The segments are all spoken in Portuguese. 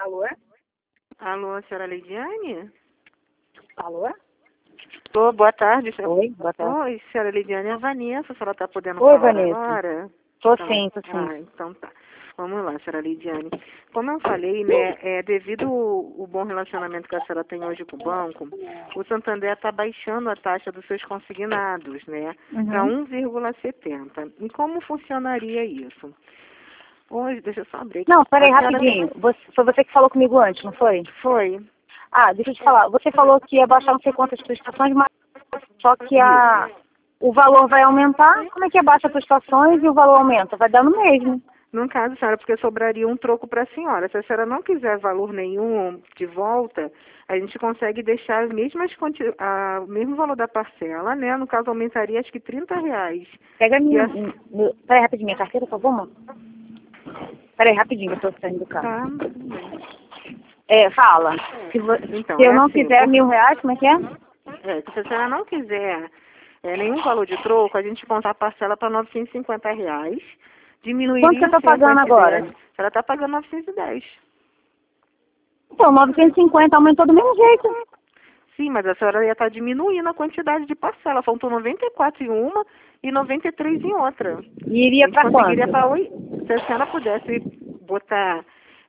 Alô? Alô, senhora Lidiane? Alô? Tô, boa tarde. Oi, boa tarde. Oi, senhora Lidiane, é a Vanessa, a senhora tá podendo Oi, falar Vanessa. agora? Tô Então, sim, tô sim. então tá. Vamos lá, senhora Lidiane. Como eu falei, né, devido ao bom relacionamento que a senhora tem hoje com o banco, o Santander está baixando a taxa dos seus consignados, né, para Uhum. 1,70. E como funcionaria isso? Hoje, deixa eu só abrir aqui. Não, peraí, A senhora rapidinho. Foi você que falou comigo antes, não foi? Foi. Ah, deixa eu te falar. Você falou que ia baixar não sei quantas prestações, mas só que o valor vai aumentar. Como é que abaixa as prestações e o valor aumenta? Vai dar no mesmo. No caso, senhora, porque sobraria um troco para a senhora. Se a senhora não quiser valor nenhum de volta, a gente consegue deixar as mesmas o mesmo valor da parcela, né? No caso, aumentaria acho que R$ 30. Pega a minha... E a... Peraí, rapidinho, minha carteira, por favor, mano. Peraí, rapidinho, eu tô saindo do carro. Tá, tudo bem. Fala. Então, Se eu não assim, quiser R$ 1.000, como é que é? se a senhora não quiser nenhum valor de troco, a gente conta a parcela para R$ 950. Quanto que Diminuiria eu tô assim a pagando agora? quantidade. A senhora está pagando 910. Então, 950 aumentou do mesmo jeito. Sim, mas a senhora ia estar diminuindo a quantidade de parcela. Faltam 94 em uma e 93 em outra. E A iria gente pra conseguiria quanto? para se a senhora pudesse botar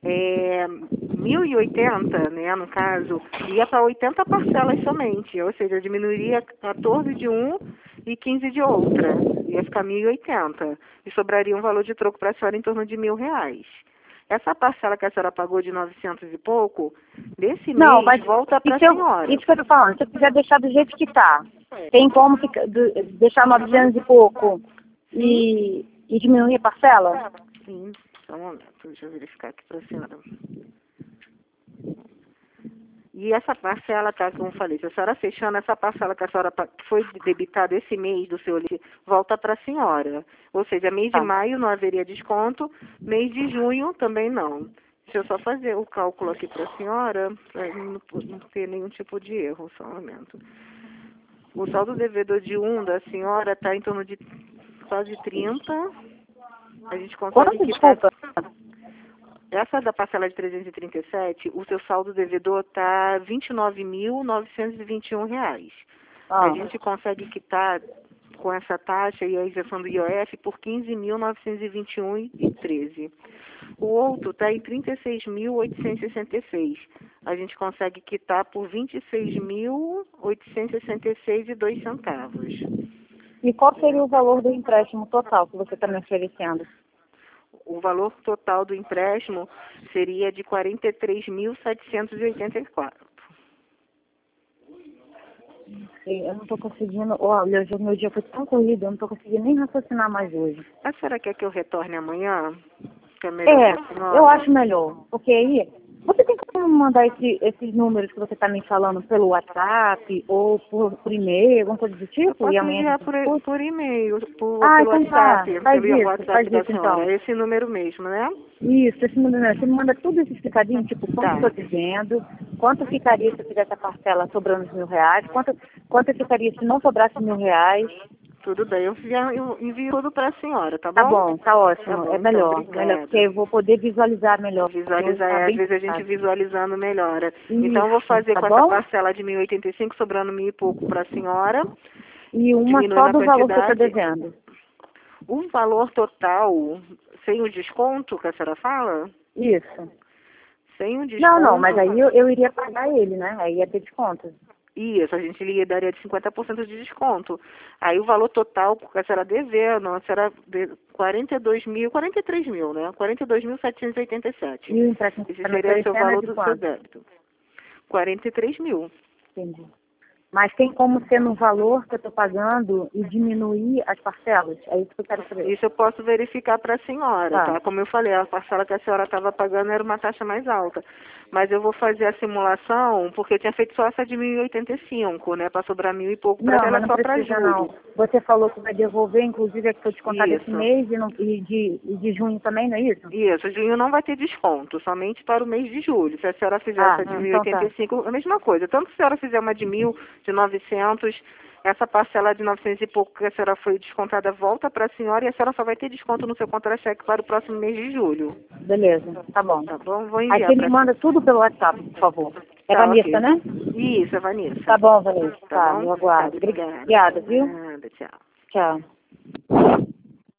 1.080, né, no caso, ia para 80 parcelas somente, ou seja, diminuiria 14 de um e 15 de outra. Ia ficar 1.080. E sobraria um valor de troco para a senhora em torno de R$ 1.000. Essa parcela que a senhora pagou de 900 e pouco, desse Não, mês, mas volta para a isso, senhora. isso que eu tô falando. Se eu quiser deixar do jeito que tá, tem como deixar 900 e pouco Sim? e diminuir a parcela? Sim, só um momento, deixa eu verificar aqui para a senhora. E essa parcela, tá, como eu falei, se a senhora fechando, essa parcela que a senhora que foi debitada esse mês do seu leite, volta para a senhora. Ou seja, mês de Tá. maio não haveria desconto, mês de junho também não. Deixa eu só fazer o cálculo aqui para a senhora, para não ter nenhum tipo de erro, só um momento. O saldo devedor de da senhora está em torno de quase 30. A gente consegue Quanto? quitar. Desculpa. Essa da parcela de 337, o seu saldo devedor está R$ 29.921. A Ah, gente consegue quitar com essa taxa e a isenção do IOF por R$ 15.921,13. O outro está em 36.866. A gente consegue quitar por R$ 26.866,02. e qual seria o valor do empréstimo total que você está me oferecendo? O valor total do empréstimo seria de 43.784. Eu não estou conseguindo. Olha, hoje o meu dia foi tão corrido, eu não estou conseguindo nem raciocinar mais hoje. A senhora quer que eu retorne amanhã? Que é melhor para a senhora? Eu acho melhor. Porque aí, você tem como mandar esses números que você está me falando pelo WhatsApp ou por e-mail, alguma coisa do Eu tipo? E posso amanhã a enviar gente discute? por e-mail, pelo Então tá. WhatsApp, Faz pelo isso, WhatsApp da senhora. então. É esse número mesmo, né? Isso, esse número, você me manda tudo isso explicadinho, tipo, quanto Tá. estou devendo, quanto ficaria se eu fizesse a parcela sobrando os R$ 1.000, quanto ficaria se não sobrasse R$ 1.000. Tudo bem. Eu envio tudo para a senhora, tá Tá bom? bom, tá Tá ótimo. É bom, então. melhor, porque Obrigada. eu vou poder visualizar melhor. Porque hoje Visualizar, tá às bem vezes a gente complicado. visualizando melhora. Então, eu vou Isso, fazer tá com essa bom? parcela de 1.085, sobrando 1.000 e pouco para a senhora, E uma só diminuindo a do valor que eu tô quantidade. devendo. O valor total, sem o desconto que a senhora fala, Isso. sem o Não, mas desconto, aí eu iria pagar ele, né? Aí ia ter desconto. isso, a gente lhe daria de 50% de desconto. Aí o valor total que a senhora devendo, a senhora 43 mil, né? 42.787. E o empréstimo que Esse você tá me seria o seu oferecendo é valor de do seu quanto? débito. 43 mil. Entendi. Mas tem como ser no valor que eu estou pagando e diminuir as parcelas? É isso que eu quero saber. Isso eu posso verificar para a senhora, Tá. tá? Como eu falei, a parcela que a senhora estava pagando era uma taxa mais alta. Mas eu vou fazer a simulação, porque eu tinha feito só essa de 1.085, né? Para sobrar 1.000 e pouco para Não, ela mas é não só para precisa não. julho. Você falou que vai devolver, inclusive, é que foi descontado esse Isso. mês e de junho também, não é isso? Isso, junho não vai ter desconto, somente para o mês de julho. Se a senhora fizer essa de Então tá. 1.085, a mesma coisa. Tanto se a senhora fizer uma de 1.000, de 900, Essa parcela de 900 e pouco que a senhora foi descontada volta para a senhora e a senhora só vai ter desconto no seu contra-cheque para o próximo mês de julho. Beleza, tá bom. Tá bom? Vou Aí enviar você pra... me manda tudo pelo WhatsApp, por favor. É Tá, Vanessa, ok. né? Isso, é Vanessa. Tá bom, Vanessa. Tá Tá, bom? eu aguardo. Tá, obrigada. Obrigada, viu? Nada, tchau. Tchau.